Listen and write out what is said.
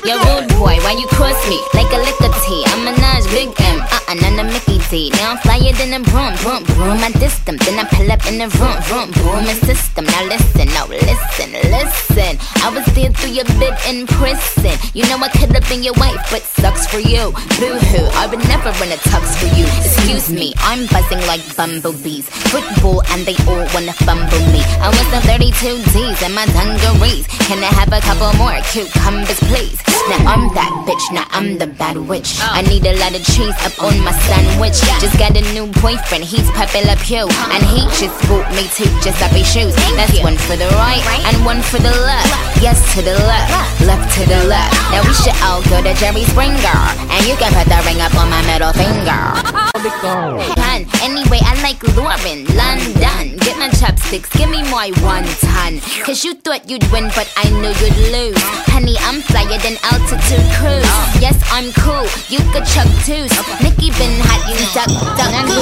Yo, rude boy, why you cross me? Like a liquor tea, I'm Minaj, Big M, none of Mickey D. Now I'm flyer than a broom, broom, broom. I diss them, then I pull up in the room, room, boom, and system. Now listen, listen. I was there through your bid in prison. You know I could have been your wife, but sucks for you. Boo-hoo, I would never run a tux for you. Excuse me, I'm buzzing like bumblebees. Football and they all wanna fumble me. I was the 32 D's in my dungarees. Can I have a couple more cucumbers, please? Now I'm that bitch, now I'm the bad witch. I need a lot of cheese up on my sandwich. Just got a new boyfriend, he's Pepe Le Pew, and he just bought me two Giuseppe shoes. That's one for the right and one for the left. Yes to the left, left to the left. Now we should all go to Jerry Springer, and you can put the ring up on my middle finger. Anyway, I like Lauren, London. Get my chopsticks, give me my 1 ton. Cause you thought you'd win, but I knew you'd lose. Honey, I'm flyer than altitude cruise. Yes, I'm cool, you could chuck twos. Nicki been hot, you duck, duck.